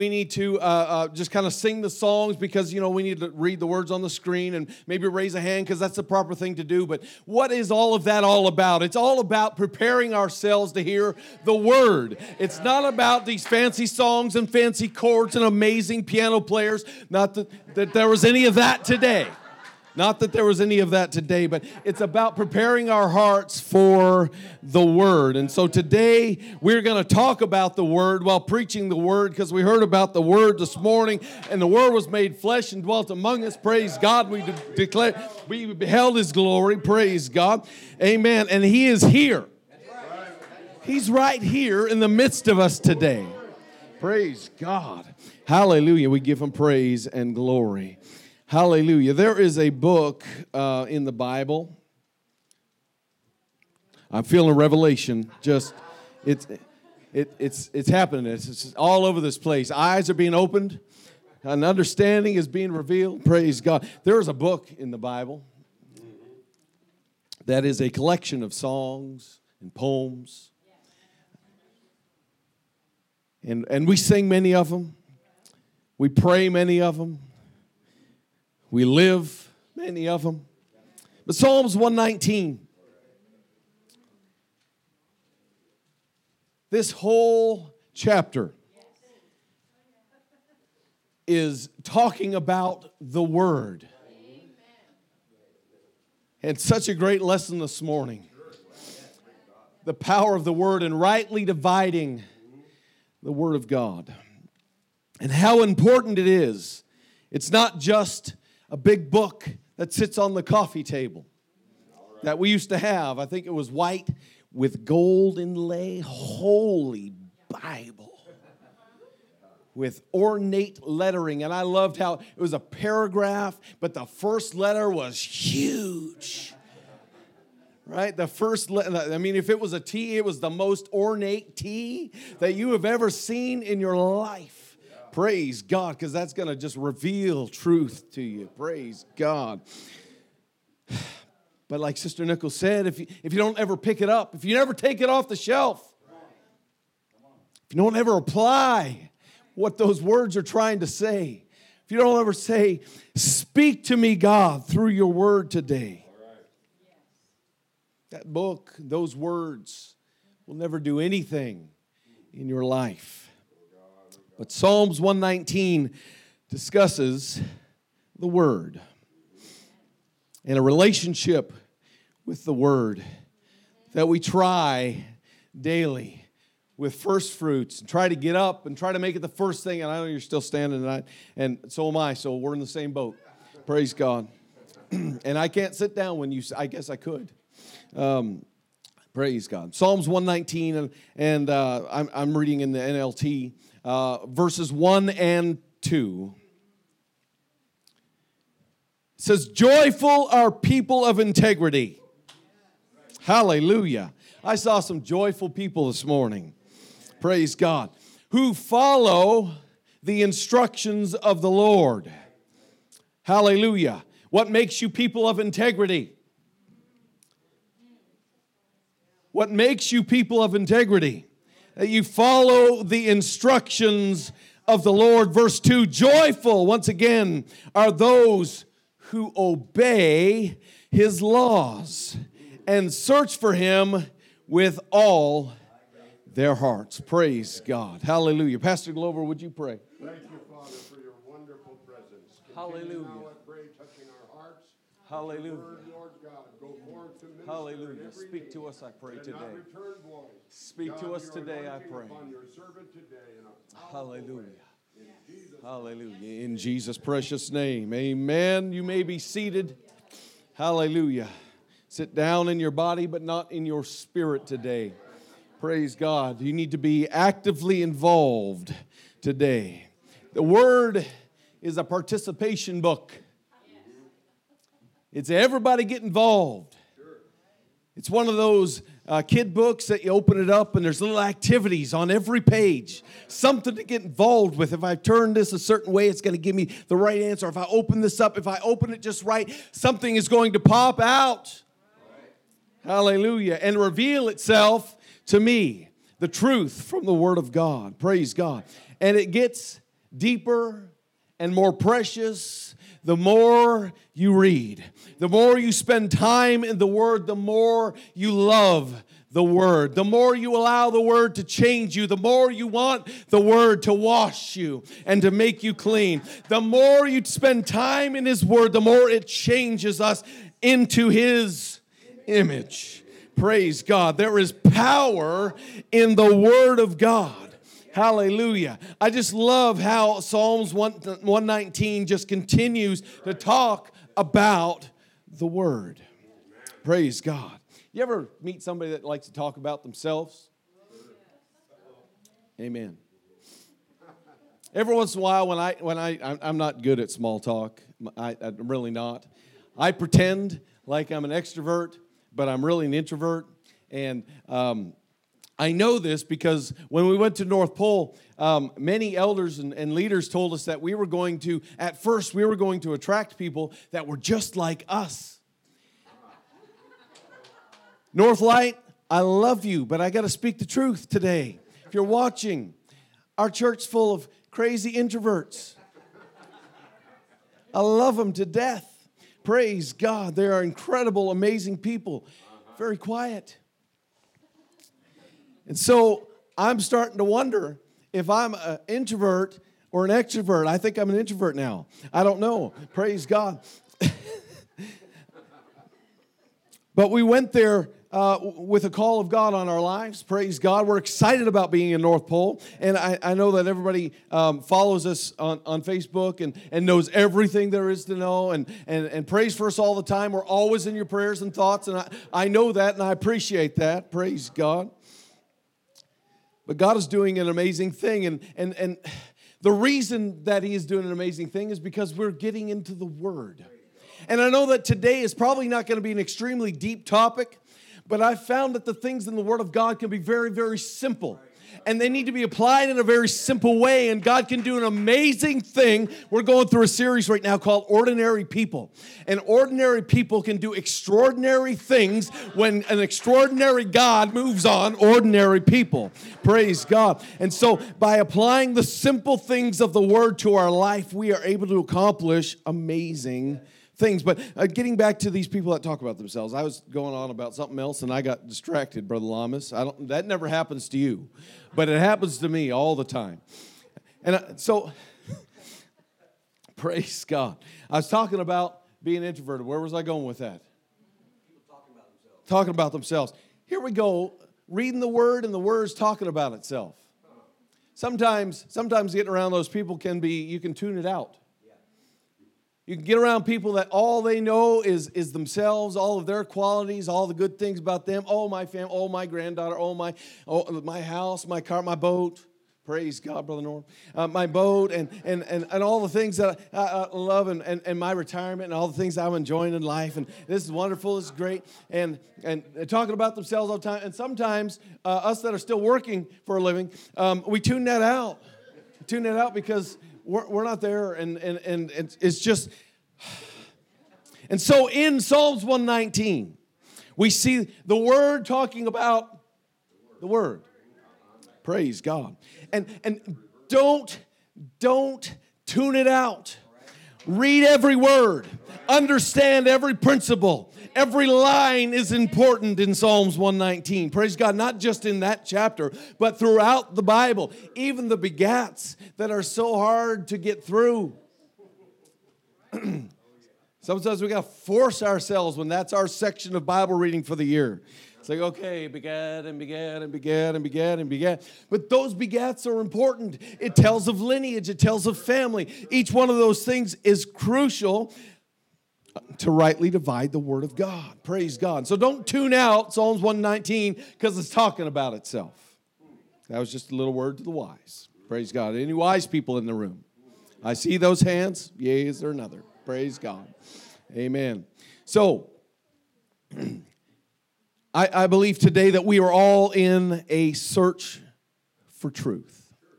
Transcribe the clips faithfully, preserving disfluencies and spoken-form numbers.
We need to uh, uh, just kind of sing the songs because, you know, we need to read the words on the screen and maybe raise a hand because that's the proper thing to do. But what is all of that all about? It's all about preparing ourselves to hear the Word. It's not about these fancy songs and fancy chords and amazing piano players. Not that, that there was any of that today. Not that there was any of that today, but it's about preparing our hearts for the Word. And so today we're going to talk about the Word while preaching the Word because we heard about the Word this morning, and the Word was made flesh and dwelt among us. Praise God. We de- declare, we beheld His glory. Praise God. Amen. And He is here. He's right here in the midst of us today. Praise God. Hallelujah. We give Him praise and glory. Hallelujah. There is a book uh, in the Bible. I'm feeling a revelation. Just, it's, it, it's, it's happening. It's, it's all over this place. Eyes are being opened. An understanding is being revealed. Praise God. There is a book in the Bible that is a collection of songs and poems. And, and we sing many of them. We pray many of them. We live many of them. But Psalms one nineteen, this whole chapter is talking about the Word. And such a great lesson this morning. The power of the Word and rightly dividing the Word of God. And how important it is. It's not just a big book that sits on the coffee table that we used to have. I think it was white with gold inlay. Holy Bible. With ornate lettering. And I loved how it was a paragraph, but the first letter was huge. Right? The first letter, I mean, if it was a T, it was the most ornate T that you have ever seen in your life. Praise God, because that's going to just reveal truth to you. Praise God. But like Sister Nichols said, if you, if you don't ever pick it up, if you never take it off the shelf, if you don't ever apply what those words are trying to say, if you don't ever say, speak to me, God, through your word today, that book, those words will never do anything in your life. But Psalms one nineteen discusses the Word and a relationship with the Word that we try daily with first fruits and try to get up and try to make it the first thing. And I know you're still standing tonight, and so am I, so we're in the same boat. Praise God. And I can't sit down when you, I guess I could. Um, praise God. Psalms one nineteen, and, and uh, I'm, I'm reading in the N L T. Uh, verses one and two. It says, joyful are people of integrity. Hallelujah. I saw some joyful people this morning. Praise God. Who follow the instructions of the Lord. Hallelujah. What makes you people of integrity? What makes you people of integrity? That you follow the instructions of the Lord. Verse two, joyful, once again, are those who obey His laws and search for Him with all their hearts. Praise God. Hallelujah. Pastor Glover, would you pray? Thank you, Father, for your wonderful presence. Hallelujah. Now I pray, touching our hearts. Hallelujah. Word, Lord God, go forth to minister. Hallelujah. Speak to us, I pray, and today. not return void. Speak God, to us your today, I anointing pray. upon your servant today in a powerful Hallelujah. way. In Jesus' Hallelujah. In Jesus' precious name. Amen. You may be seated. Hallelujah. Sit down in your body, but not in your spirit today. Praise God. You need to be actively involved today. The Word is a participation book. It's everybody get involved. It's one of those uh, kid books that you open it up and there's little activities on every page. Something to get involved with. If I turn this a certain way, it's going to give me the right answer. If I open this up, if I open it just right, something is going to pop out. Hallelujah. And reveal itself to me. The truth from the Word of God. Praise God. And it gets deeper and more precious the more you read. The more you spend time in the Word, the more you love the Word. The more you allow the Word to change you, the more you want the Word to wash you and to make you clean. The more you spend time in His Word, the more it changes us into His image. Praise God. There is power in the Word of God. Hallelujah. I just love how Psalms one nineteen just continues to talk about the Word. Praise God. You ever meet somebody that likes to talk about themselves? Amen. Every once in a while when I, when I, I'm not good at small talk. I, I'm really not. I pretend like I'm an extrovert, but I'm really an introvert. And um, I know this because when we went to North Pole, um, many elders and, and leaders told us that we were going to, at first, we were going to attract people that were just like us. Northlight, I love you, but I got to speak the truth today. If you're watching, our church's full of crazy introverts. I love them to death. Praise God. They are incredible, amazing people. Very quiet. And so I'm starting to wonder if I'm an introvert or an extrovert. I think I'm an introvert now. I don't know. Praise God. But we went there uh, with a call of God on our lives. Praise God. We're excited about being in North Pole. And I, I know that everybody um, follows us on, on Facebook and, and knows everything there is to know and, and, and prays for us all the time. We're always in your prayers and thoughts. And I, I know that and I appreciate that. Praise God. But God is doing an amazing thing. And, and, and the reason that He is doing an amazing thing is because we're getting into the Word. And I know that today is probably not going to be an extremely deep topic, but I've found that the things in the Word of God can be very, very simple. And they need to be applied in a very simple way, and God can do an amazing thing. We're going through a series right now called Ordinary People. And ordinary people can do extraordinary things when an extraordinary God moves on ordinary people. Praise God. And so by applying the simple things of the Word to our life, we are able to accomplish amazing things. Things. But uh, getting back to these people that talk about themselves, I was going on about something else and I got distracted, Brother Lamas. I don't. That never happens to you, but it happens to me all the time. And I, so, praise God. I was talking about being introverted. Where was I going with that? People talking about themselves. Talking about themselves. Here we go, reading the Word and the Word's talking about itself. Sometimes, sometimes getting around those people can be, you can tune it out. You can get around people that all they know is, is themselves, all of their qualities, all the good things about them. Oh, my family, oh, my granddaughter, oh, my oh, my house, my car, my boat. Praise God, Brother Norm. Uh, my boat and, and, and, and all the things that I, I love and, and, and my retirement and all the things I'm enjoying in life. And this is wonderful. This is great. And, and talking about themselves all the time. And sometimes uh, us that are still working for a living, um, we tune that out. We tune that out because We're, we're not there, and, and, and it's just... And so in Psalms one nineteen, we see the Word talking about the Word. Praise God. And, and don't, don't tune it out. Read every word. Understand every principle. Every line is important in Psalms one nineteen. Praise God, not just in that chapter, but throughout the Bible. Even the begats that are so hard to get through. Sometimes we got to force ourselves when that's our section of Bible reading for the year. It's like, okay, begat and begat and begat and begat and begat. But those begats are important. It tells of lineage. It tells of family. Each one of those things is crucial to rightly divide the Word of God. Praise God. So don't tune out Psalms one nineteen because it's talking about itself. That was just a little word to the wise. Praise God. Any wise people in the room? I see those hands. Yea, is there another? Praise God. Amen. So, I, I believe today that we are all in a search for truth.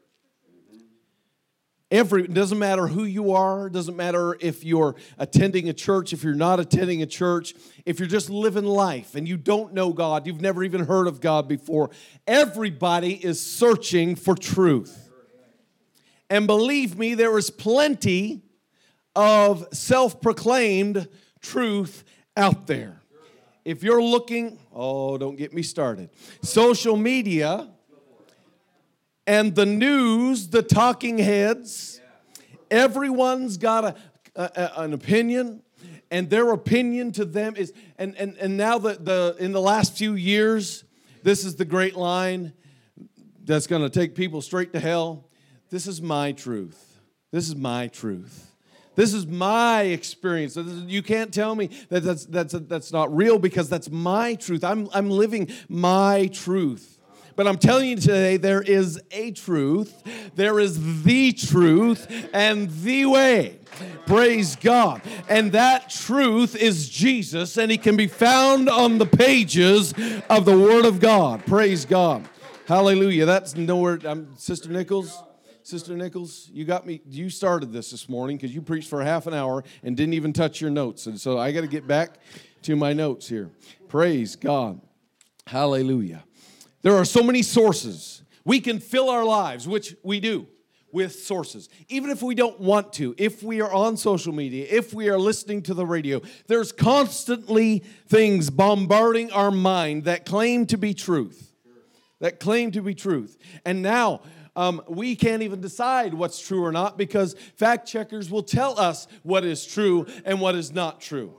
Every, it doesn't matter who you are. It doesn't matter if you're attending a church, if you're not attending a church, if you're just living life and you don't know God, you've never even heard of God before. Everybody is searching for truth. And believe me, there is plenty of self-proclaimed truth out there. If you're looking, oh, don't get me started. Social media and the news, the talking heads, everyone's got a, a, an opinion, and their opinion to them is, and, and, and now the, the in the last few years, this is the great line that's going to take people straight to hell. This is my truth. This is my truth. This is my experience. You can't tell me that that's, that's, that's not real, because that's my truth. I'm, I'm living my truth. But I'm telling you today, there is a truth. There is the truth and the way. Praise God. And that truth is Jesus, and He can be found on the pages of the Word of God. Praise God. Hallelujah. That's nowhere. I'm, Sister Nichols. Sister Nichols, you got me. You started this this morning because you preached for half an hour and didn't even touch your notes. And so I got to get back to my notes here. Praise God. Hallelujah. There are so many sources. We can fill our lives, which we do, with sources. Even if we don't want to, if we are on social media, if we are listening to the radio, there's constantly things bombarding our mind that claim to be truth. That claim to be truth. And now, Um, we can't even decide what's true or not, because fact checkers will tell us what is true and what is not true.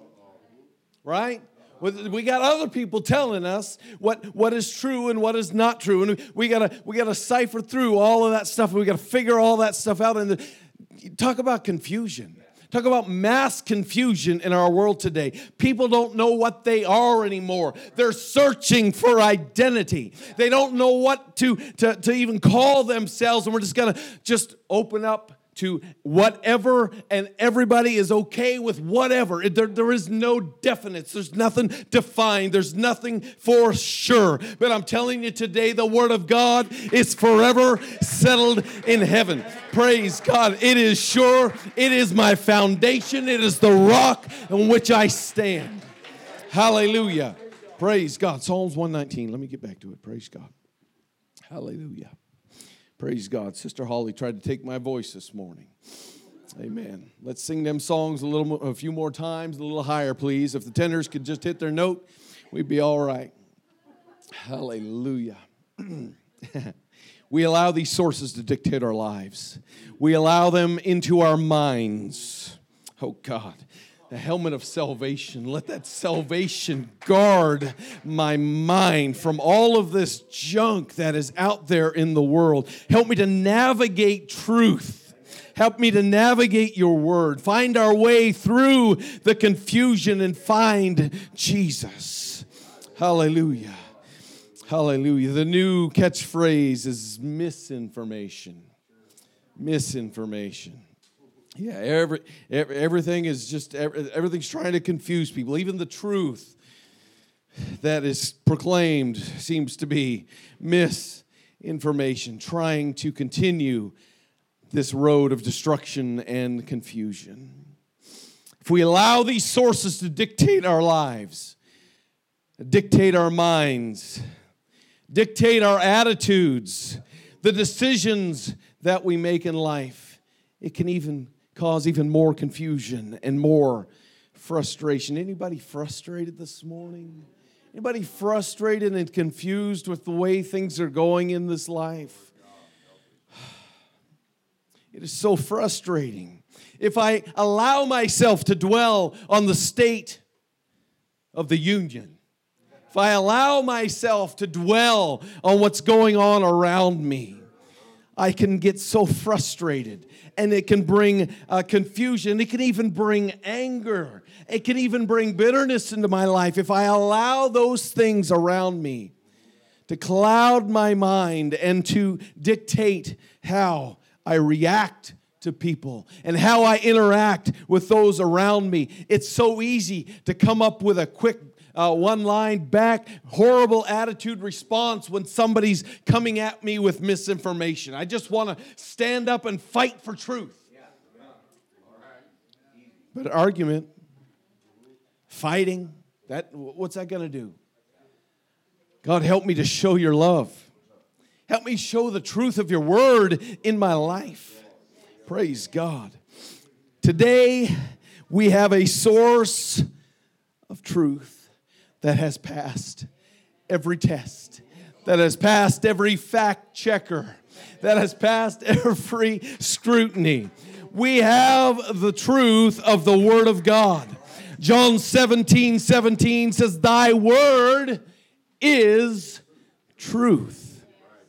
Right? We got other people telling us what, what is true and what is not true. And we gotta we gotta cipher through all of that stuff. We gotta figure all that stuff out. And talk about confusion. Talk about mass confusion in our world today. People don't know what they are anymore. They're searching for identity. They don't know what to, to, to even call themselves. And we're just going to just open up to whatever, and everybody is okay with whatever. There, there is no definites. There's nothing defined. There's nothing for sure. But I'm telling you today, the Word of God is forever settled in heaven. Praise God. It is sure. It is my foundation. It is the rock on which I stand. Hallelujah. Praise God. Psalms one nineteen. Let me get back to it. Praise God. Hallelujah. Praise God. Sister Holly tried to take my voice this morning. Amen. Let's sing them songs a little, more, a few more times, a little higher, please. If the tenors could just hit their note, we'd be all right. Hallelujah. We allow these sources to dictate our lives. We allow them into our minds. Oh, God. The helmet of salvation. Let that salvation guard my mind from all of this junk that is out there in the world. Help me to navigate truth. Help me to navigate your word. Find our way through the confusion and find Jesus. Hallelujah. Hallelujah. The new catchphrase is misinformation. Misinformation. Yeah, every, every, everything is just, every, everything's trying to confuse people. Even the truth that is proclaimed seems to be misinformation, trying to continue this road of destruction and confusion. If we allow these sources to dictate our lives, dictate our minds, dictate our attitudes, the decisions that we make in life, it can even cause even more confusion and more frustration. Anybody frustrated this morning? Anybody frustrated and confused with the way things are going in this life? It is so frustrating. If I allow myself to dwell on the state of the union, if I allow myself to dwell on what's going on around me, I can get so frustrated, and it can bring uh, confusion. It can even bring anger. It can even bring bitterness into my life if I allow those things around me to cloud my mind and to dictate how I react to people and how I interact with those around me. It's so easy to come up with a quick Uh, one line back, horrible attitude response when somebody's coming at me with misinformation. I just want to stand up and fight for truth. But argument, fighting, that what's that going to do? God, help me to show your love. Help me show the truth of your word in my life. Praise God. Today, we have a source of truth that has passed every test, that has passed every fact checker, that has passed every scrutiny. We have the truth of the Word of God. John seventeen seventeen says, "Thy word is truth."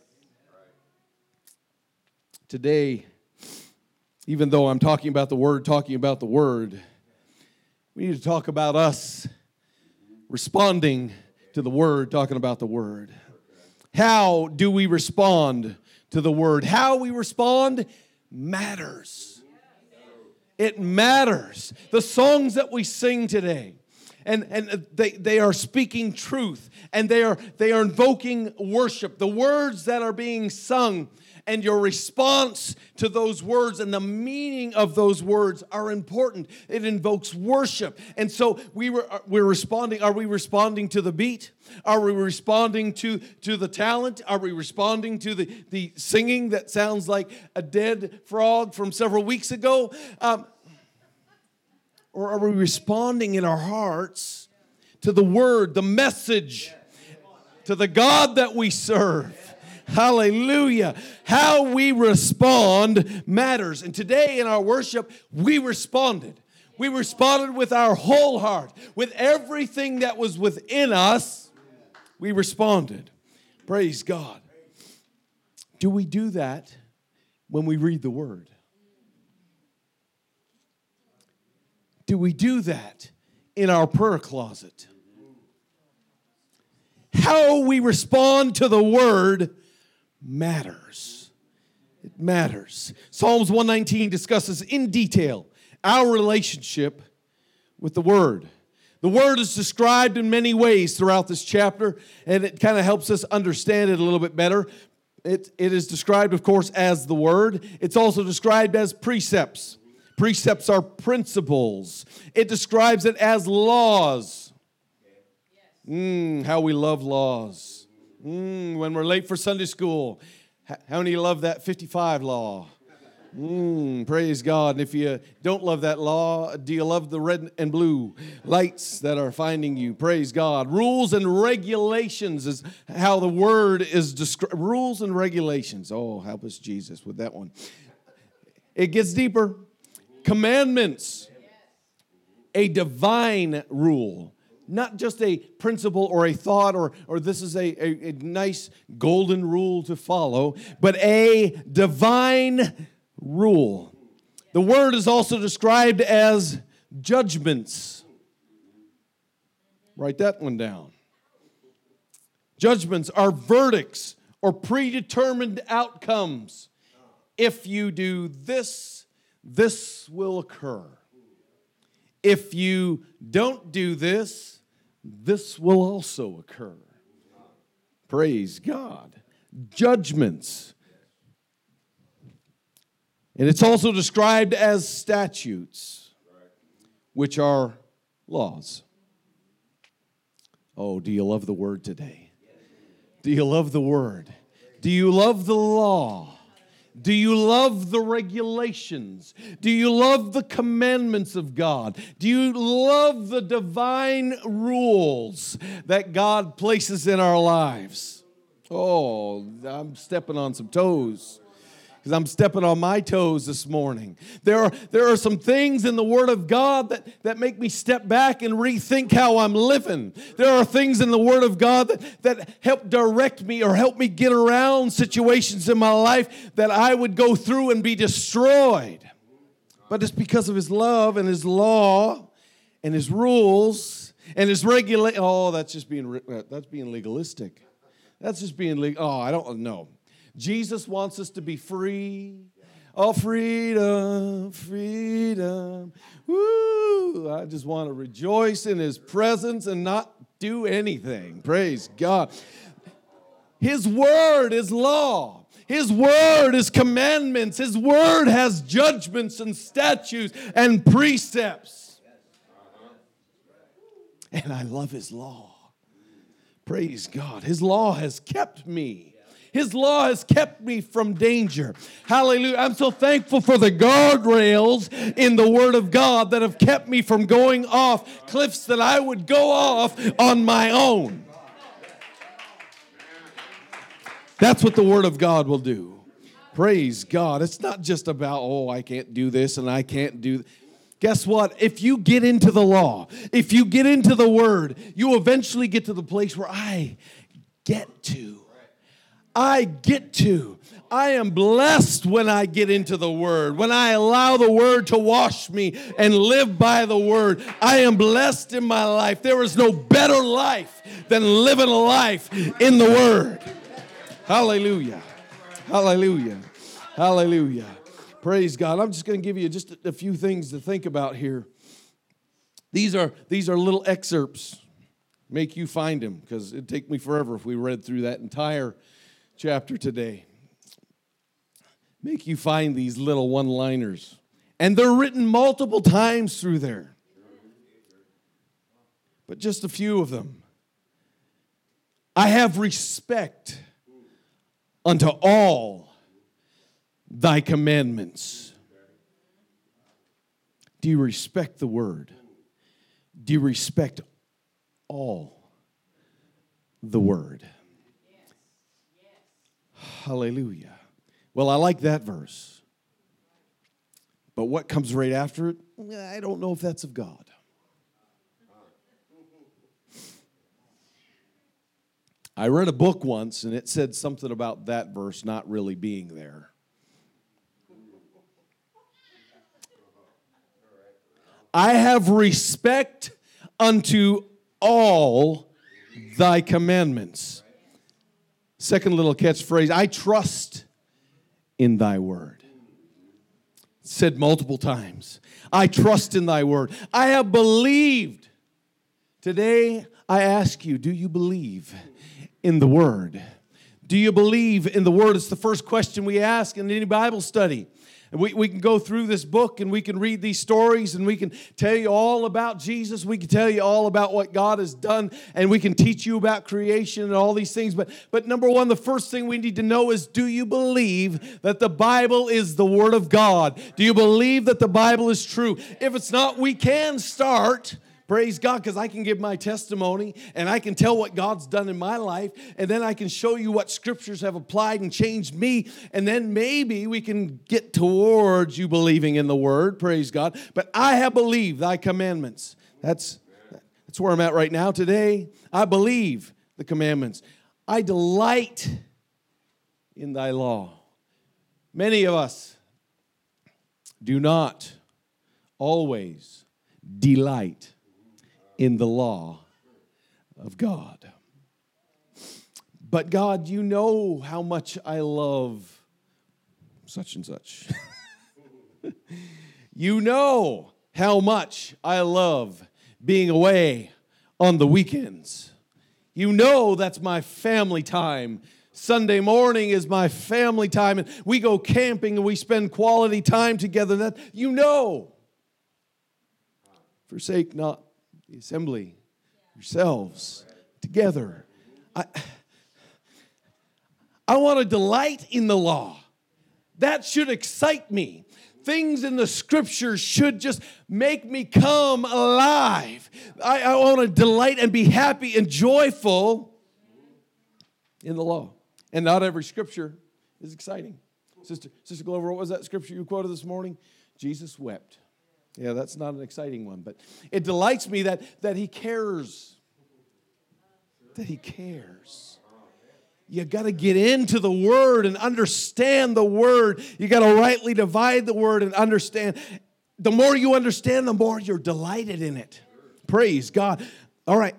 Today, even though I'm talking about the Word, talking about the Word, we need to talk about us responding to the Word, talking about the Word. How do we respond to the Word? How we respond matters. It matters. The songs that we sing today, and, and they, they are speaking truth, and they are, they are invoking worship. The words that are being sung and your response to those words and the meaning of those words are important. It invokes worship. And so we were, we're responding. Are we responding to the beat? Are we responding to, to the talent? Are we responding to the, the singing that sounds like a dead frog from several weeks ago? Um, or are we responding in our hearts to the word, the message, to the God that we serve? Hallelujah. How we respond matters. And today in our worship, we responded. We responded with our whole heart. With everything that was within us, we responded. Praise God. Do we do that when we read the Word? Do we do that in our prayer closet? How we respond to the Word matters. It matters. Psalms one nineteen discusses in detail our relationship with the Word. The Word is described in many ways throughout this chapter, and it kind of helps us understand it a little bit better. It, it is described, of course, as the Word. It's also described as precepts. Precepts are principles. It describes it as laws. Mm, how we love laws. Mm, when we're late for Sunday school, how many love that fifty-five law? Mm, praise God. And if you don't love that law, do you love the red and blue lights that are finding you? Praise God. Rules and regulations is how the word is described. Rules and regulations. Oh, help us, Jesus, with that one. It gets deeper. Commandments. A divine rule. Not just a principle or a thought or, or this is a, a, a nice golden rule to follow, but a divine rule. The word is also described as judgments. Write that one down. Judgments are verdicts or predetermined outcomes. If you do this, this will occur. If you don't do this, this will also occur. Praise God. Judgments. And it's also described as statutes, which are laws. Oh, do you love the word today? Do you love the word? Do you love the law? Do you love the regulations? Do you love the commandments of God? Do you love the divine rules that God places in our lives? Oh, I'm stepping on some toes. Because I'm stepping on my toes this morning. There are, there are some things in the Word of God that, that make me step back and rethink how I'm living. There are things in the Word of God that, that help direct me or help me get around situations in my life that I would go through and be destroyed. But it's because of His love and His law and His rules and His regulation. Oh, that's just being, that's being legalistic. That's just being legal. Oh, I don't know. Jesus wants us to be free. Oh, freedom, freedom. Woo! I just want to rejoice in His presence and not do anything. Praise God. His word is law. His word is commandments. His word has judgments and statutes and precepts. And I love His law. Praise God. His law has kept me. His law has kept me from danger. Hallelujah. I'm so thankful for the guardrails in the Word of God that have kept me from going off cliffs that I would go off on my own. That's what the Word of God will do. Praise God. It's not just about, oh, I can't do this and I can't do that. Guess what? If you get into the law, if you get into the Word, you eventually get to the place where I get to. I get to. I am blessed when I get into the Word, when I allow the Word to wash me and live by the Word. I am blessed in my life. There is no better life than living a life in the Word. Hallelujah. Hallelujah. Hallelujah. Praise God. I'm just going to give you just a few things to think about here. These are, these are little excerpts. Make you find them, because it'd take me forever if we read through that entire chapter today. Make you find these little one-liners. And they're written multiple times through there. But just a few of them. I have respect unto all thy commandments. Do you respect the Word? Do you respect all the Word? Hallelujah. Well, I like that verse. But what comes right after it? I don't know if that's of God. I read a book once, and it said something about that verse not really being there. I have respect unto all thy commandments. Second little catchphrase, I trust in thy word. Said multiple times. I trust in thy word. I have believed. Today, I ask you, do you believe in the word? Do you believe in the word? It's the first question we ask in any Bible study. We, we can go through this book and we can read these stories and we can tell you all about Jesus. We can tell you all about what God has done, and we can teach you about creation and all these things. But, but number one, the first thing we need to know is, do you believe that the Bible is the Word of God? Do you believe that the Bible is true? If it's not, we can start. Praise God, because I can give my testimony and I can tell what God's done in my life, and then I can show you what scriptures have applied and changed me, and then maybe we can get towards you believing in the word. Praise God. But I have believed thy commandments. That's, that's where I'm at right now today. I believe the commandments. I delight in thy law. Many of us do not always delight in the law of God. But God, you know how much I love such and such. You know how much I love being away on the weekends. You know that's my family time. Sunday morning is my family time, and we go camping and we spend quality time together. That you know. Forsake not the assembly yourselves together. I, I want to delight in the law. That should excite me. Things in the scriptures should just make me come alive. I, I want to delight and be happy and joyful in the law. And not every scripture is exciting. Sister, Sister Glover, what was that scripture you quoted this morning? Jesus wept. Yeah, that's not an exciting one, but it delights me that, that he cares. That he cares. You got to get into the Word and understand the Word. You got to rightly divide the Word and understand. The more you understand, the more you're delighted in it. Praise God. All right.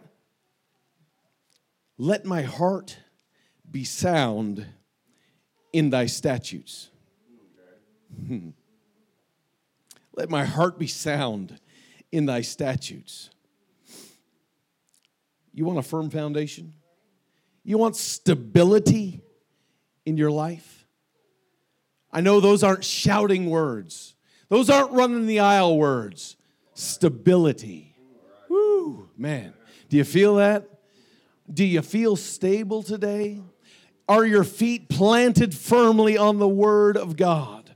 Let my heart be sound in thy statutes. Hmm. Let my heart be sound in thy statutes. You want a firm foundation? You want stability in your life? I know those aren't shouting words. Those aren't running the aisle words. Stability. Woo, man. Do you feel that? Do you feel stable today? Are your feet planted firmly on the Word of God?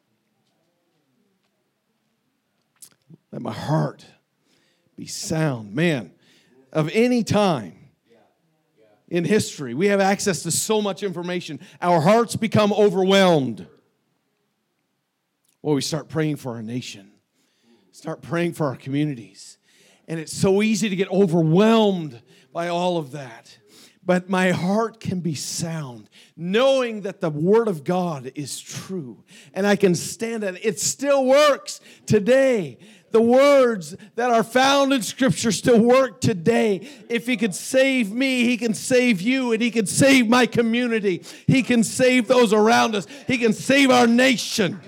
Let my heart be sound. Man, of any time in history, we have access to so much information. Our hearts become overwhelmed. Well, we start praying for our nation. Start praying for our communities. And it's so easy to get overwhelmed by all of that. But my heart can be sound, knowing that the Word of God is true. And I can stand on it. It still works today. The words that are found in Scripture still work today. If He could save me, He can save you, and He can save my community. He can save those around us. He can save our nation.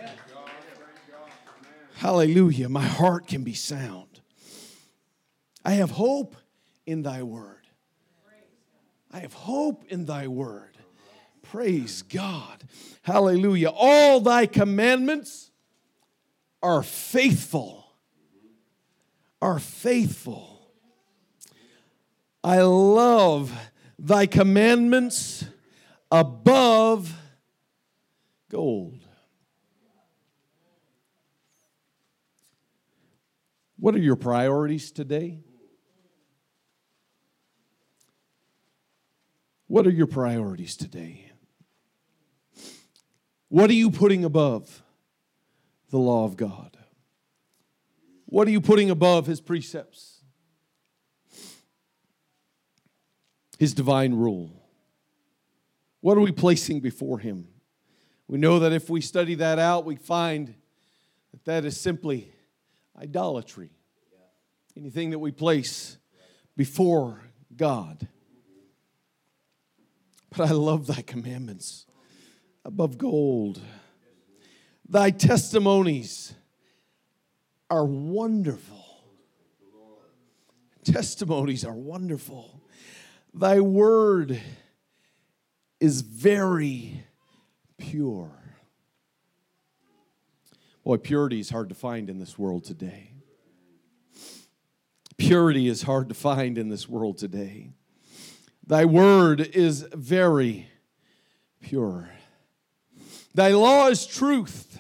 Hallelujah. My heart can be sound. I have hope in Thy Word. I have hope in Thy Word. Praise God. Hallelujah. All Thy commandments are faithful. Are faithful. I love Thy commandments above gold. What are your priorities today? What are your priorities today? What are you putting above the law of God? What are you putting above His precepts? His divine rule? What are we placing before Him? We know that if we study that out, we find that that is simply idolatry. Anything that we place before God. But I love Thy commandments above gold. Thy testimonies are wonderful. Testimonies are wonderful. Thy word is very pure. Boy, purity is hard to find in this world today. Purity is hard to find in this world today. Thy word is very pure. Thy law is truth.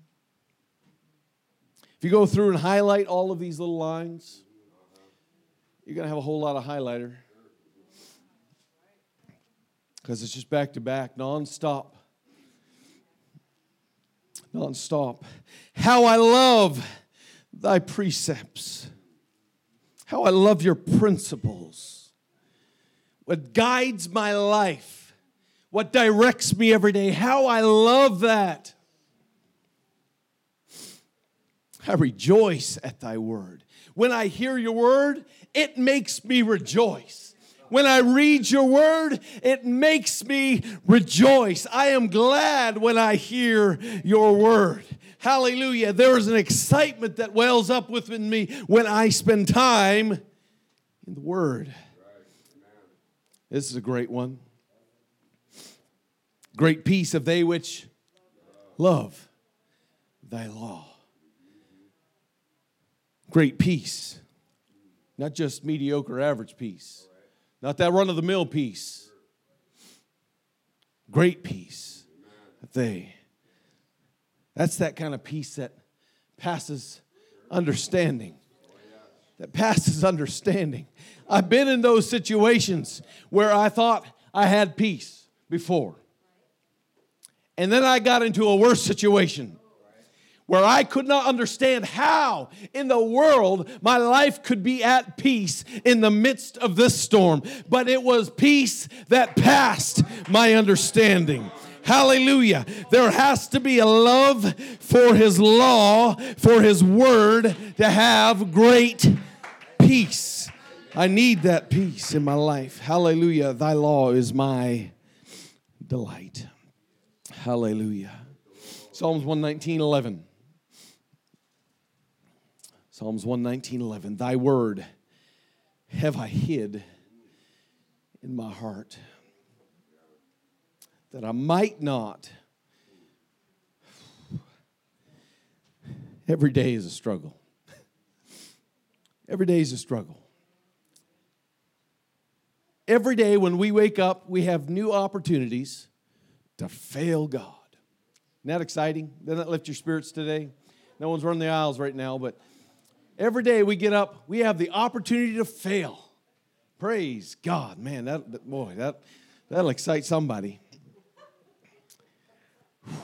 If you go through and highlight all of these little lines, you're going to have a whole lot of highlighter. Because it's just back to back, non-stop. Non-stop. How I love Thy precepts. How I love Your principles. What guides my life, what directs me every day, how I love that. I rejoice at Thy word. When I hear Your word, it makes me rejoice. When I read Your word, it makes me rejoice. I am glad when I hear Your word. Hallelujah. There is an excitement that wells up within me when I spend time in the word. This is a great one. Great peace of they which love Thy law. Great peace. Not just mediocre, average peace. Not that run-of-the-mill peace. Great peace. That they. That's that kind of peace that passes understanding. That passes understanding. I've been in those situations where I thought I had peace before. And then I got into a worse situation where I could not understand how in the world my life could be at peace in the midst of this storm. But it was peace that passed my understanding. Hallelujah. There has to be a love for His law, for His word, to have great peace. I need that peace in my life. Hallelujah. Thy law is my delight. Hallelujah. Psalms one nineteen, eleven. Psalms one nineteen, eleven. Thy word have I hid in my heart, that I might not. Every day is a struggle. Every day is a struggle. every day when we wake up, we have new opportunities to fail God. Isn't that exciting? Doesn't that lift your spirits today? No one's running the aisles right now, but every day we get up, we have the opportunity to fail. Praise God. Man, that, that boy, that, that'll excite somebody. Whew.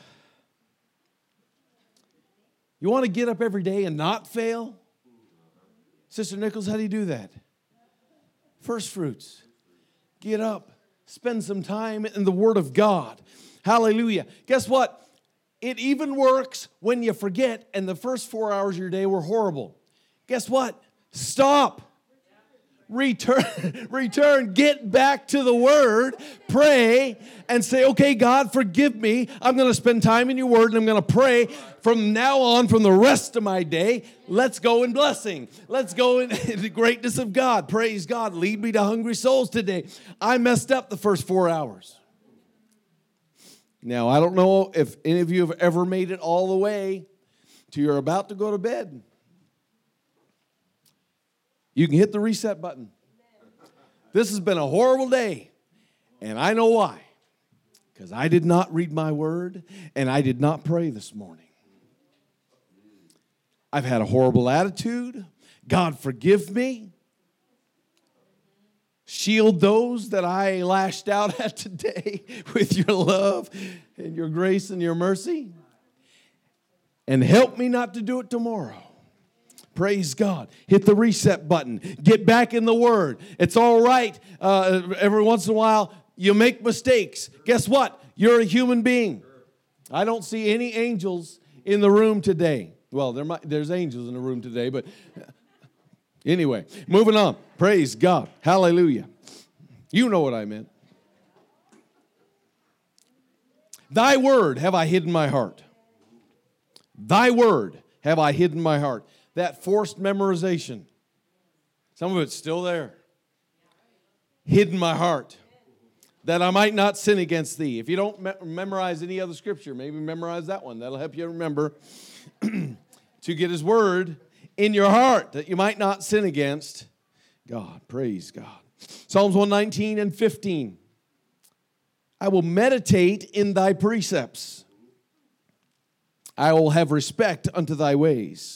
You want to get up every day and not fail? Sister Nichols, how do you do that? First fruits. Get up. Spend some time in the Word of God. Hallelujah. Guess what? It even works when you forget and the first four hours of your day were horrible. Guess what? Stop. Return, return, get back to the Word, pray, and say, okay, God, forgive me. I'm going to spend time in your Word, and I'm going to pray from now on, from the rest of my day. Let's go in blessing. Let's go in the greatness of God. Praise God. Lead me to hungry souls today. I messed up the first four hours. Now, I don't know if any of you have ever made it all the way to you're about to go to bed. You can hit the reset button. This has been a horrible day, and I know why. Because I did not read my word, and I did not pray this morning. I've had a horrible attitude. God, forgive me. Shield those that I lashed out at today with your love and your grace and your mercy. And help me not to do it tomorrow. Praise God. Hit the reset button. Get back in the Word. It's all right. Uh, every once in a while, you make mistakes. Guess what? You're a human being. I don't see any angels in the room today. Well, there might, there's angels in the room today, but anyway, moving on. Praise God. Hallelujah. You know what I meant. Thy word have I hid in my heart. Thy word have I hid in my heart. That forced memorization. Some of it's still there. Hid in my heart. That I might not sin against thee. If you don't me- memorize any other scripture, maybe memorize that one. That'll help you remember to get his word in your heart, that you might not sin against God. Praise God. Psalms one nineteen and fifteen. I will meditate in thy precepts. I will have respect unto thy ways.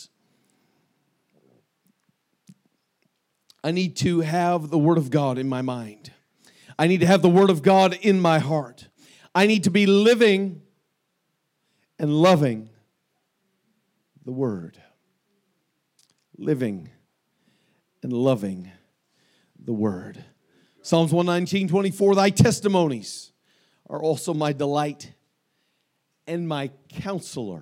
I need to have the Word of God in my mind. I need to have the Word of God in my heart. I need to be living and loving the Word. Living and loving the Word. Psalms one nineteen, twenty-four, thy testimonies are also my delight and my counselor.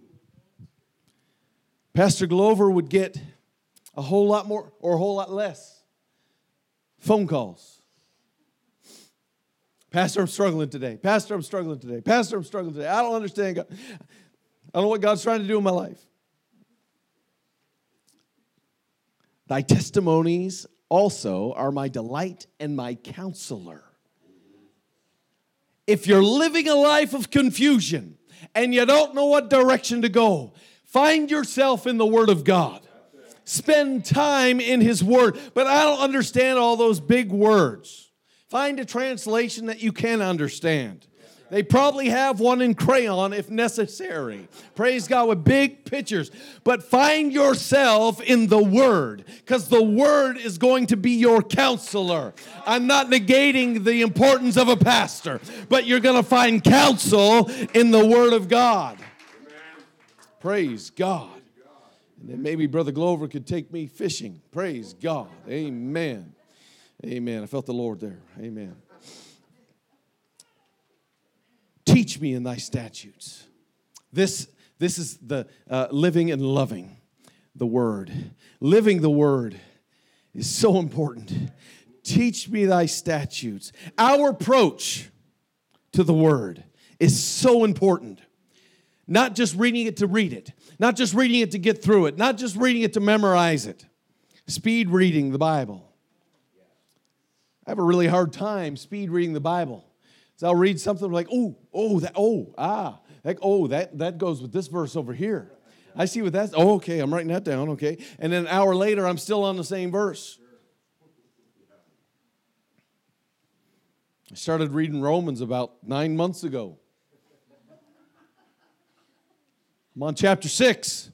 Pastor Glover would get a whole lot more or a whole lot less phone calls. Pastor, I'm struggling today. Pastor, I'm struggling today. Pastor, I'm struggling today. I don't understand God. I don't know what God's trying to do in my life. Thy testimonies also are my delight and my counselor. If you're living a life of confusion and you don't know what direction to go, find yourself in the Word of God. Spend time in His Word. But I don't understand all those big words. Find a translation that you can understand. They probably have one in crayon if necessary. Praise God, with big pictures. But find yourself in the Word, because the Word is going to be your counselor. I'm not negating the importance of a pastor, but you're going to find counsel in the Word of God. Praise God. And then maybe Brother Glover could take me fishing. Praise God. Amen. Amen. I felt the Lord there. Amen. Teach me in thy statutes. This, this is the uh, living and loving the word. Living the word is so important. Teach me thy statutes. Our approach to the word is so important. Not just reading it to read it. Not just reading it to get through it. Not just reading it to memorize it. Speed reading the Bible. I have a really hard time speed reading the Bible. So I'll read something like, oh, oh, that, oh, ah, like, oh, that, that goes with this verse over here. I see what that's, oh, okay, I'm writing that down, okay. And then an hour later, I'm still on the same verse. I started reading Romans about nine months ago. I'm on chapter six.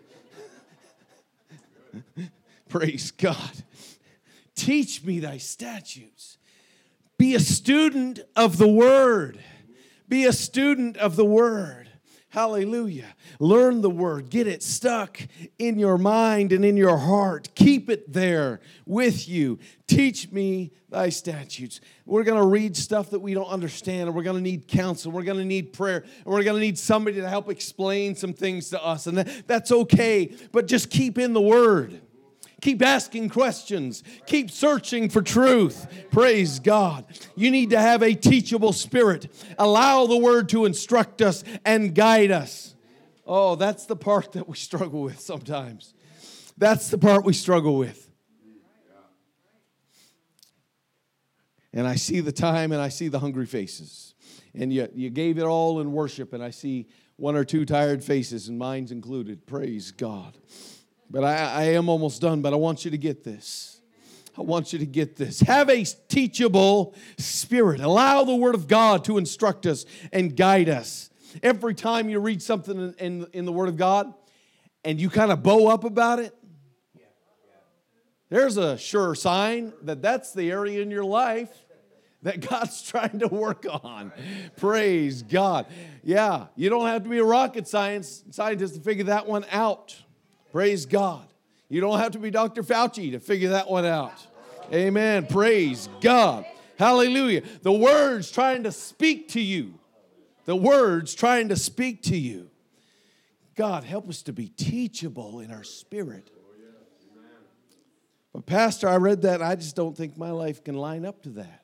Praise God. Teach me thy statutes. Be a student of the word. Be a student of the word. Hallelujah. Learn the word. Get it stuck in your mind and in your heart. Keep it there with you. Teach me thy statutes. We're going to read stuff that we don't understand, and we're going to need counsel. We're going to need prayer, and we're going to need somebody to help explain some things to us, and that, that's okay. But just keep in the word. Keep asking questions. Keep searching for truth. Praise God. You need to have a teachable spirit. Allow the word to instruct us and guide us. Oh, that's the part that we struggle with sometimes. That's the part we struggle with. And I see the time and I see the hungry faces. And you, you gave it all in worship, and I see one or two tired faces, and mine's included. Praise God. But I, I am almost done, but I want you to get this. I want you to get this. Have a teachable spirit. Allow the Word of God to instruct us and guide us. Every time you read something in, in, in the Word of God and you kind of bow up about it, there's a sure sign that that's the area in your life that God's trying to work on. Praise God. Yeah, you don't have to be a rocket science scientist to figure that one out. Praise God. You don't have to be Doctor Fauci to figure that one out. Amen. Praise God. Hallelujah. The Word's trying to speak to you. The Word's trying to speak to you. God, help us to be teachable in our spirit. But Pastor, I read that. I just don't think my life can line up to that.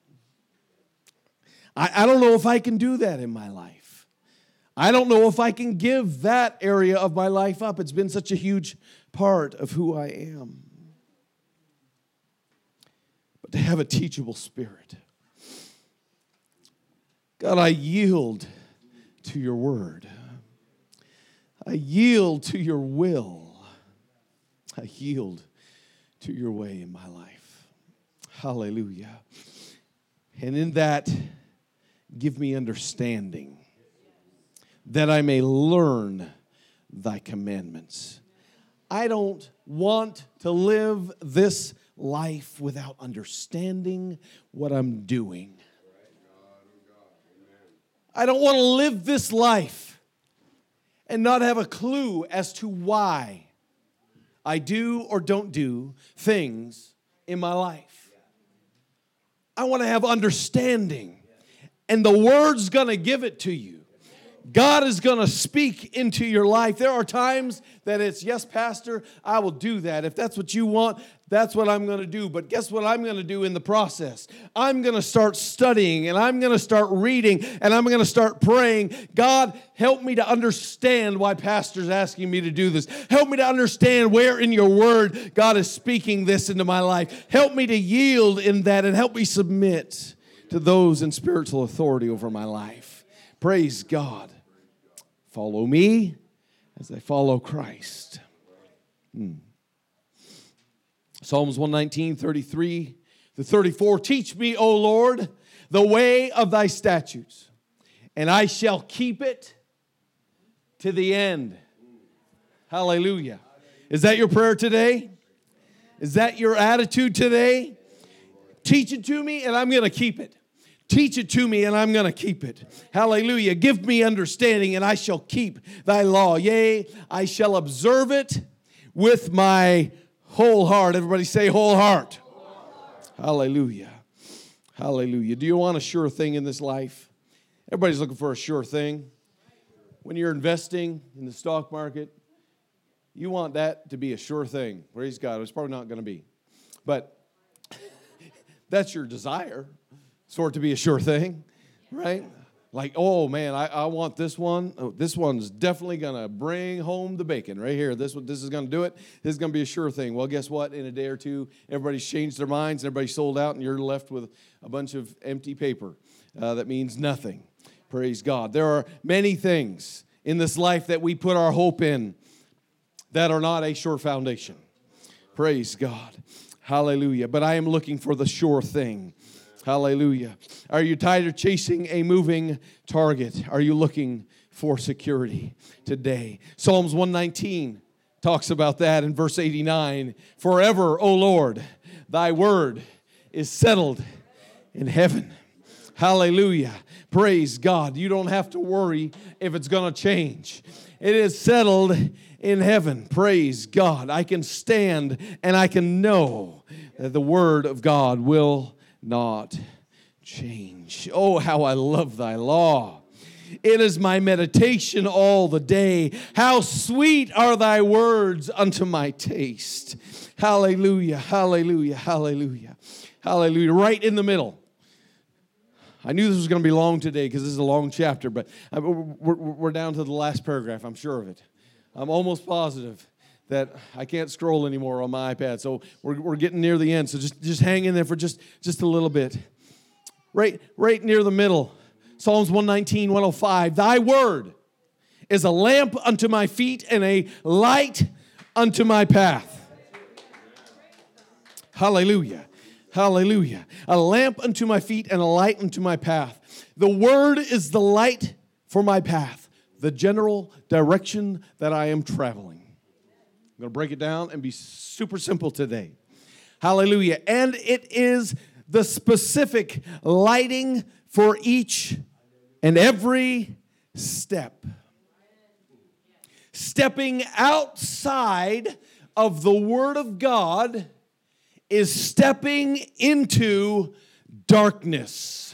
I, I don't know if I can do that in my life. I don't know if I can give that area of my life up. It's been such a huge part of who I am. But to have a teachable spirit. God, I yield to your word. I yield to your will. I yield to your way in my life. Hallelujah. And in that, give me understanding, that I may learn thy commandments. I don't want to live this life without understanding what I'm doing. I don't want to live this life and not have a clue as to why I do or don't do things in my life. I want to have understanding, and the Word's going to give it to you. God is going to speak into your life. There are times that it's, yes, Pastor, I will do that. If that's what you want, that's what I'm going to do. But guess what I'm going to do in the process? I'm going to start studying, and I'm going to start reading, and I'm going to start praying. God, help me to understand why Pastor's asking me to do this. Help me to understand where in your word God is speaking this into my life. Help me to yield in that, and help me submit to those in spiritual authority over my life. Praise God. Follow me as I follow Christ. Hmm. Psalms one nineteen, thirty-three to thirty-four. Teach me, O Lord, the way of thy statutes, and I shall keep it to the end. Hallelujah. Is that your prayer today? Is that your attitude today? Teach it to me, and I'm going to keep it. Teach it to me, and I'm going to keep it. Hallelujah. Give me understanding, and I shall keep thy law. Yea, I shall observe it with my whole heart. Everybody say whole heart. Whole heart. Hallelujah. Hallelujah. Do you want a sure thing in this life? Everybody's looking for a sure thing. When you're investing in the stock market, you want that to be a sure thing. Praise God. It's probably not going to be. But that's your desire. For it to be a sure thing, right? Like, oh man, I, I want this one. Oh, this one's definitely gonna bring home the bacon right here. This one, this is gonna do it. This is gonna be a sure thing. Well, guess what? In a day or two, everybody's changed their minds, and everybody's sold out, and you're left with a bunch of empty paper uh, that means nothing. Praise God. There are many things in this life that we put our hope in that are not a sure foundation. Praise God. Hallelujah. But I am looking for the sure thing. Hallelujah. Are you tired of chasing a moving target? Are you looking for security today? Psalms one nineteen talks about that in verse eighty-nine. Forever, O Lord, thy word is settled in heaven. Hallelujah. Praise God. You don't have to worry if it's going to change. It is settled in heaven. Praise God. I can stand and I can know that the word of God will not change. Oh, how I love thy law. It is my meditation all the day. How sweet are thy words unto my taste. Hallelujah, hallelujah, hallelujah, hallelujah. Right in the middle. I knew this was going to be long today because this is a long chapter, but we're, we're down to the last paragraph, I'm sure of it. I'm almost positive that I can't scroll anymore on my iPad, so we're, we're getting near the end, so just, just hang in there for just, just a little bit. Right, right near the middle, Psalms one nineteen, one oh five, thy word is a lamp unto my feet and a light unto my path. Hallelujah. Hallelujah. A lamp unto my feet and a light unto my path. The word is the light for my path, the general direction that I am traveling. I'm going to break it down and be super simple today. Hallelujah. And it is the specific lighting for each and every step. Stepping outside of the Word of God is stepping into darkness.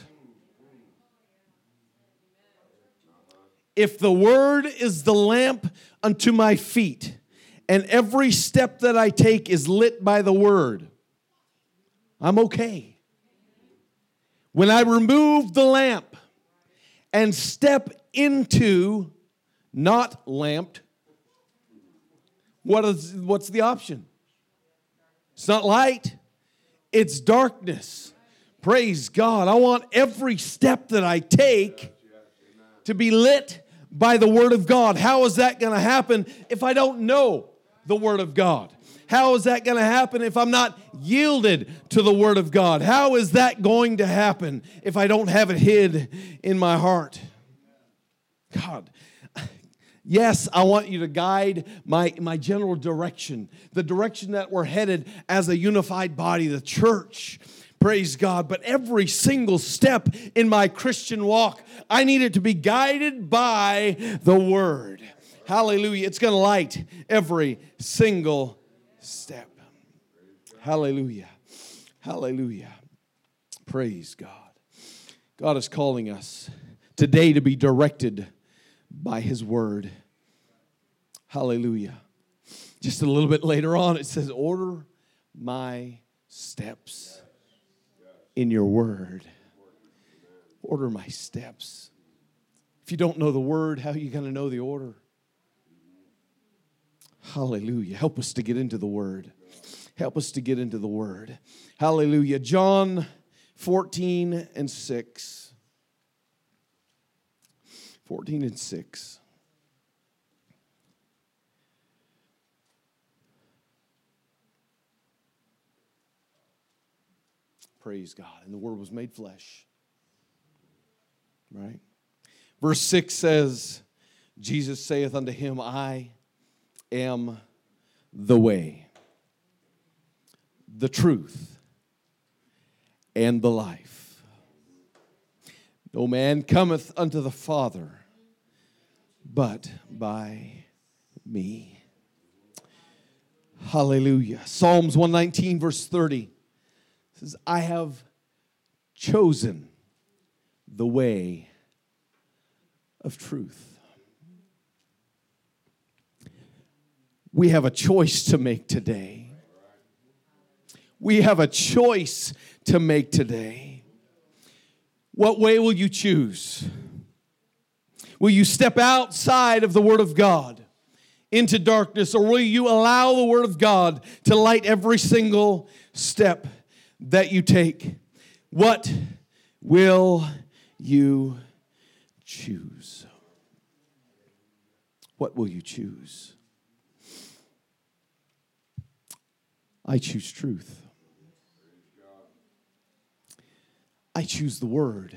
If the Word is the lamp unto my feet, and every step that I take is lit by the Word, I'm okay. When I remove the lamp and step into not lamped, what is, what's the option? It's not light, it's darkness. Praise God. I want every step that I take to be lit by the Word of God. How is that going to happen if I don't know the Word of God? How is that going to happen if I'm not yielded to the Word of God? How is that going to happen if I don't have it hid in my heart? God, yes, I want you to guide my, my general direction, the direction that we're headed as a unified body, the church. Praise God. But every single step in my Christian walk, I need it to be guided by the Word. Hallelujah. It's going to light every single step. Hallelujah. Hallelujah. Praise God. God is calling us today to be directed by His Word. Hallelujah. Just a little bit later on, it says, order my steps in your Word. Order my steps. If you don't know the Word, how are you going to know the order? Hallelujah. Help us to get into the Word. Help us to get into the Word. Hallelujah. John fourteen and six. fourteen and six. Praise God. And the Word was made flesh. Right? Verse six says, Jesus saith unto him, I am the way, the truth, and the life. No man cometh unto the Father but by me. Hallelujah. Psalms one nineteen, verse thirty says, I have chosen the way of truth. We have a choice to make today. We have a choice to make today. What way will you choose? Will you step outside of the Word of God into darkness, or will you allow the Word of God to light every single step that you take? What will you choose? What will you choose? I choose truth. choose the Word.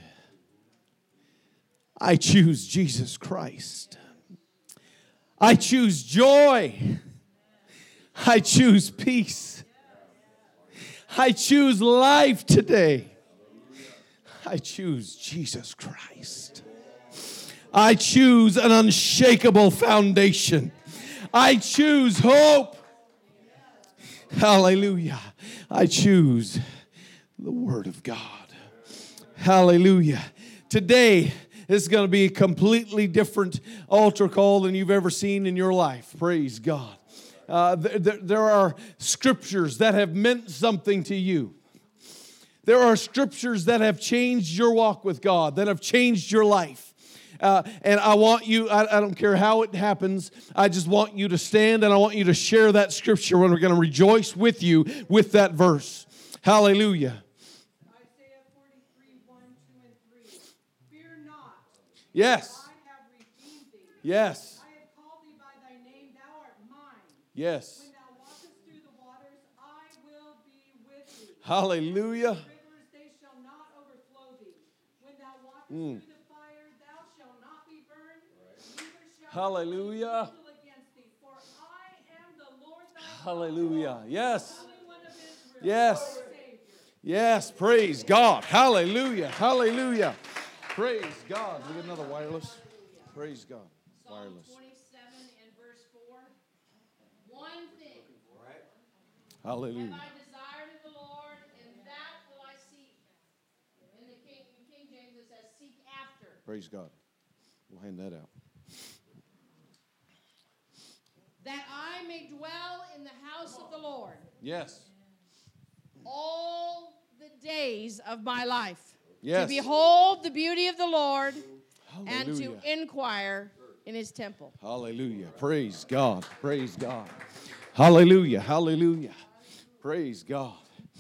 I choose Jesus Christ. I choose joy. I choose peace. I choose life today. I choose Jesus Christ. I choose an unshakable foundation. I choose hope. Hallelujah. I choose the Word of God. Hallelujah. Today is going to be a completely different altar call than you've ever seen in your life. Praise God. Uh, there, there are scriptures that have meant something to you. There are scriptures that have changed your walk with God, that have changed your life. Uh, and I want you, I, I don't care how it happens, I just want you to stand and I want you to share that scripture when we're going to rejoice with you with that verse. Hallelujah. Isaiah forty-three, one, two, and three. Fear not. Yes. I have redeemed thee. Yes. I have called thee by thy name, thou art mine. Yes. When thou walkest through the waters, I will be with thee. Hallelujah. Rivers, they shall not overflow thee. When thou walkest through the fire, thou shalt not be burned, neither shall Hallelujah. the flame kindle against thee. For I am the Lord thy God, Hallelujah. Yes. the Holy One of Israel, Yes. thy Savior. Yes. Praise God. Hallelujah. Hallelujah. Praise God. We get another wireless. Praise God. Psalm Wireless. twenty-seven and verse four. One thing Hallelujah. have I desired of the Lord, and that will I seek. In the King, in King James it says, seek after. Praise God. We'll hand that out. That I may dwell in the house of the Lord Yes. all the days of my life. Yes. To behold the beauty of the Lord and to Hallelujah. inquire in his temple. Hallelujah. Praise God. Praise God. Hallelujah. Hallelujah. Praise God.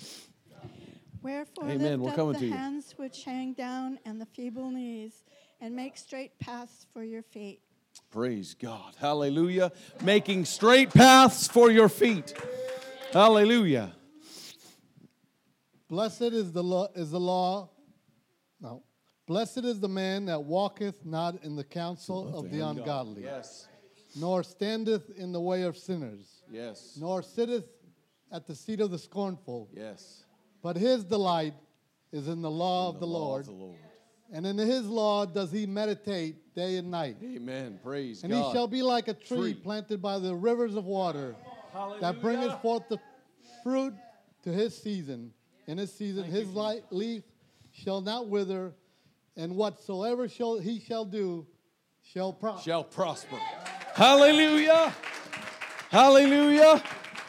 Wherefore Amen. We're lift coming up to the you. hands which hang down and the feeble knees, and make straight paths for your feet. Praise God. Hallelujah. Making straight paths for your feet. Hallelujah. Blessed is the law, is the law. No. Blessed is the man that walketh not in the counsel of the ungodly, Yes. nor standeth in the way of sinners, Yes. nor sitteth at the seat of the scornful. Yes. But his delight is in the law of the law Lord, of the Lord. and in his law does he meditate day and night. Amen. Praise And God. he shall be like a tree Free. planted by the rivers of water, that bringeth forth the fruit to his season. In his season, his li- leaf shall not wither, and whatsoever shall he shall do shall prosper. Shall prosper. Hallelujah. Hallelujah.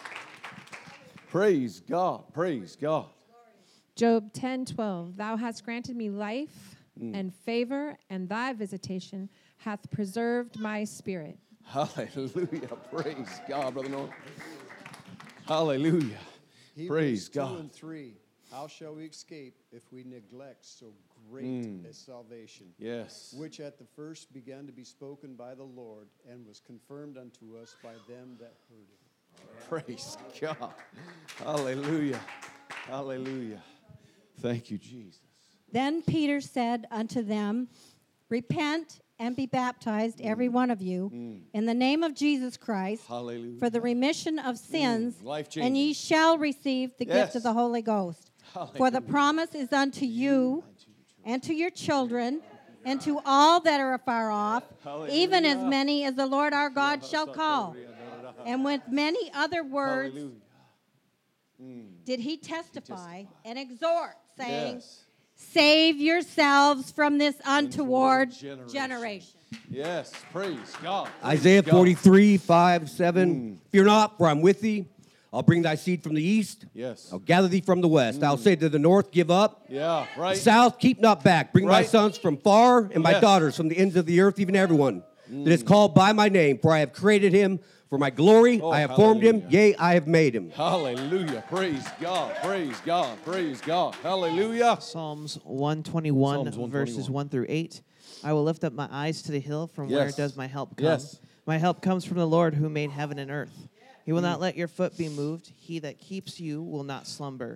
Praise God. Praise God. Job ten twelve. Thou hast granted me life and favor, and thy visitation hath preserved my spirit. Hallelujah. Praise God, Brother Noah. Hallelujah. Hebrews Praise two God. and three. How shall we escape if we neglect so great a salvation, Yes. which at the first began to be spoken by the Lord and was confirmed unto us by them that heard it? Praise God. Hallelujah. Hallelujah. Thank you, Jesus. Then Peter said unto them, Repent and be baptized, every one of you, in the name of Jesus Christ, Hallelujah. for the remission of sins, life-changing. and ye shall receive the Yes. gift of the Holy Ghost. For the promise is unto you and to your children and to all that are afar off, even as many as the Lord our God shall call. And with many other words Hallelujah. did he testify and exhort, saying, Yes. Save yourselves from this untoward generation. generation. Yes. Praise God. Praise Isaiah God. forty-three, five, seven. Fear not, for I'm with thee. I'll bring thy seed from the east. Yes. I'll gather thee from the west. I'll say to the north, give up. Yeah, right. South, keep not back. Bring my Right. sons from far, and my Yes. daughters from the ends of the earth, even everyone that is called by my name. For I have created him for my glory. Oh, I have formed him. hallelujah. Yea, I have made him. Hallelujah. Praise God. Praise God. Praise God. Hallelujah. Psalms one twenty-one, Psalms one verses twenty-one. one through eight. I will lift up my eyes to the hill, from where Yes. does my help come? Yes. My help comes from the Lord who made heaven and earth. He will Mm. not let your foot be moved. He that keeps you will not slumber.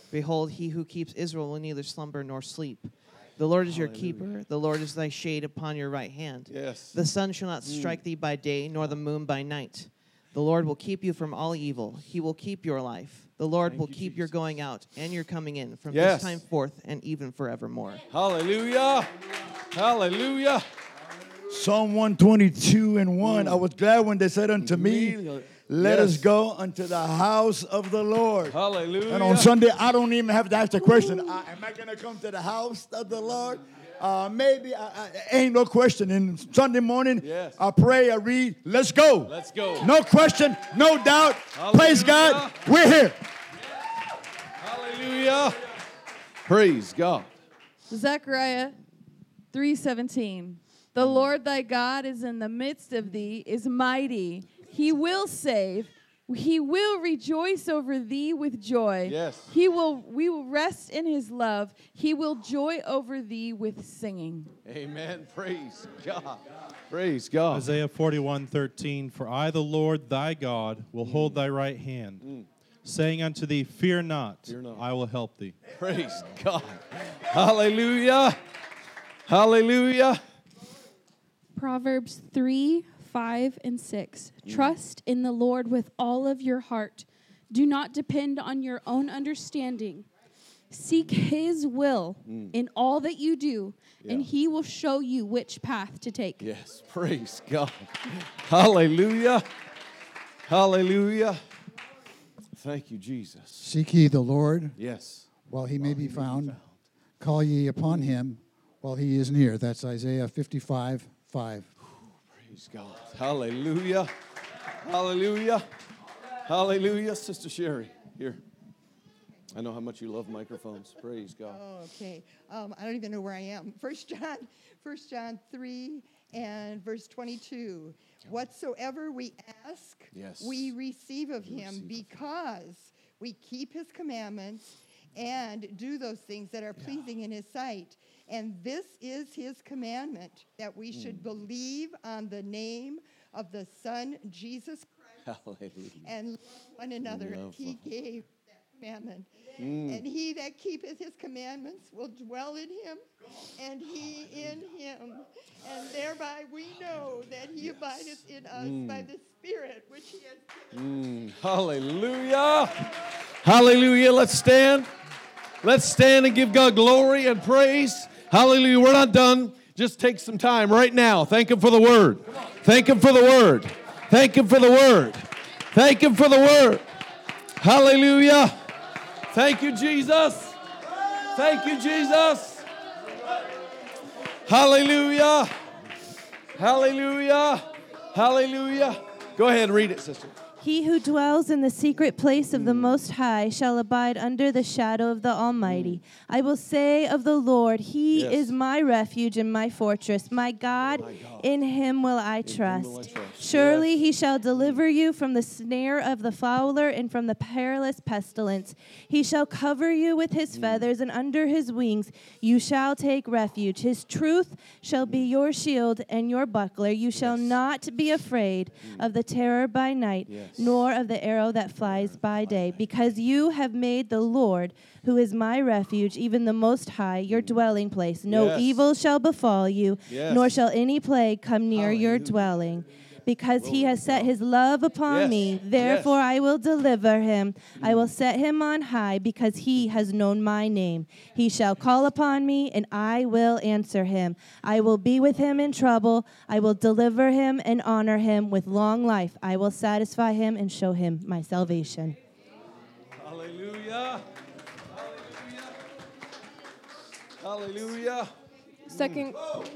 Behold, he who keeps Israel will neither slumber nor sleep. The Lord is your keeper. The Lord is thy shade upon your right hand. Yes. The sun shall not strike thee by day, nor the moon by night. The Lord will keep you from all evil. He will keep your life. The Lord Thank will you, keep Jesus. your going out and your coming in from Yes. this time forth and even forevermore. Hallelujah. Hallelujah. Psalm one twenty-two and one. I was glad when they said unto me, let Yes. us go unto the house of the Lord. Hallelujah. And on Sunday, I don't even have to ask the question, I, am I going to come to the house of the Lord? Uh, maybe. I, I, ain't no question. And Sunday morning, Yes. I pray, I read, let's go. Let's go. No question, no doubt. Praise Hallelujah. God, we're here. Hallelujah. Praise God. Zechariah three seventeen. The Lord thy God is in the midst of thee, is mighty. He will save. He will rejoice over thee with joy. Yes. He will we will rest in his love. He will joy over thee with singing. Amen. Praise God. Praise God. Isaiah forty-one thirteen. For I, the Lord thy God, will hold thy right hand, Mm. saying unto thee, Fear not, Fear not. I will help thee. Praise God. Hallelujah. Hallelujah. Proverbs three, five, and six. Trust in the Lord with all of your heart. Do not depend on your own understanding. Seek his will Mm. in all that you do, and Yeah. he will show you which path to take. Yes. Praise God. Hallelujah. Hallelujah. Thank you, Jesus. Seek ye the Lord Yes. while he may be found. Call ye upon him while he is near. That's Isaiah fifty-five, five. Praise God. Hallelujah. Hallelujah. Hallelujah. Sister Sherry, here. I know how much you love microphones. Praise God. Oh, okay. Um, I don't even know where I am. First John, First John three and verse twenty-two. Whatsoever we ask, Yes. we receive of We him receive of because we keep his commandments and do those things that are pleasing in his sight. And this is his commandment, that we should believe on the name of the Son, Jesus Christ, Hallelujah. and love one another. Love He one. gave that commandment. Mm. And he that keepeth his commandments will dwell in him, and he in him. And thereby we know that he abideth in us Mm. by the Spirit which he has given. Mm. Hallelujah. Hallelujah. Let's stand. Let's stand and give God glory and praise. Hallelujah. We're not done. Just take some time right now. Thank him for the word. Thank him for the word. Thank him for the word. Thank him for the word. Hallelujah. Thank you, Jesus. Thank you, Jesus. Hallelujah. Hallelujah. Hallelujah. Go ahead and read it, sister. He who dwells in the secret place of the Most High shall abide under the shadow of the Almighty. I will say of the Lord, He Yes. is my refuge and my fortress. My God, in Him will I trust. Surely He shall deliver you from the snare of the fowler and from the perilous pestilence. He shall cover you with His feathers, and under His wings you shall take refuge. His truth shall be your shield and your buckler. You shall not be afraid of the terror by night, nor of the arrow that flies by day, because you have made the Lord, who is my refuge, even the Most High, your dwelling place. No Yes. evil shall befall you, Yes. nor shall any plague come near your dwelling. Because he has set his love upon Yes. me, Yes. therefore I will deliver him. I will set him on high, because he has known my name. He shall call upon me, and I will answer him. I will be with him in trouble. I will deliver him and honor him with long life. I will satisfy him and show him my salvation. Hallelujah. Hallelujah. Second,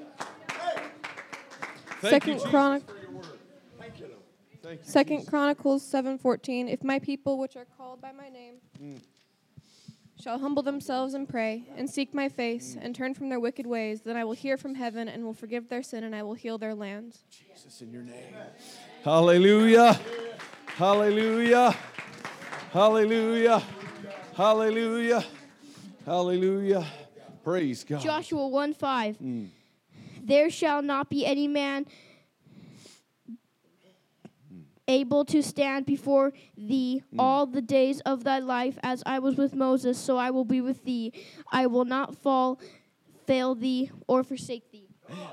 Thank Second you, Jesus, Chronic- for your word. Thank you, Lord. Thank you, Second Jesus. Chronicles seven fourteen. If my people, which are called by my name, Mm. shall humble themselves and pray and seek my face and turn from their wicked ways, then I will hear from heaven and will forgive their sin and I will heal their land. Jesus, in your name. Hallelujah. Hallelujah. Hallelujah. Hallelujah. Hallelujah. Praise God. Joshua one five. Mm. There shall not be any man able to stand before thee all the days of thy life, as I was with Moses, so I will be with thee. I will not fall, fail thee, or forsake thee.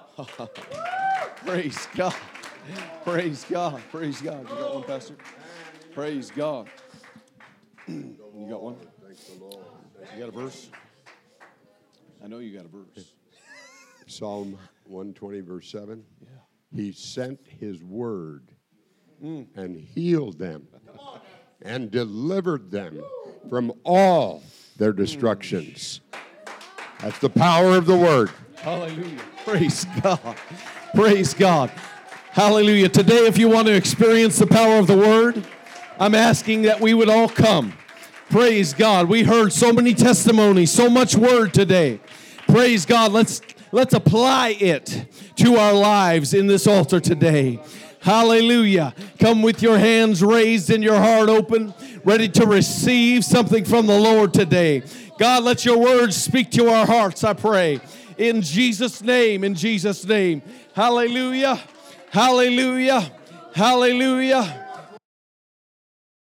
Praise God. Praise God. Praise God. You got one, Pastor? Praise God. You got one? You got a verse? I know you got a verse. Psalm one twenty, verse seven. Yeah. He sent his word Mm. and healed them and delivered them from all their destructions. That's the power of the word. Hallelujah. Praise God. Praise God. Hallelujah. Today, if you want to experience the power of the word, I'm asking that we would all come. Praise God. We heard so many testimonies, so much word today. Praise God. Let's let's apply it to our lives in this altar today. Hallelujah. Come with your hands raised and your heart open, ready to receive something from the Lord today. God, let your words speak to our hearts, I pray. In Jesus' name, in Jesus' name. Hallelujah. Hallelujah. Hallelujah.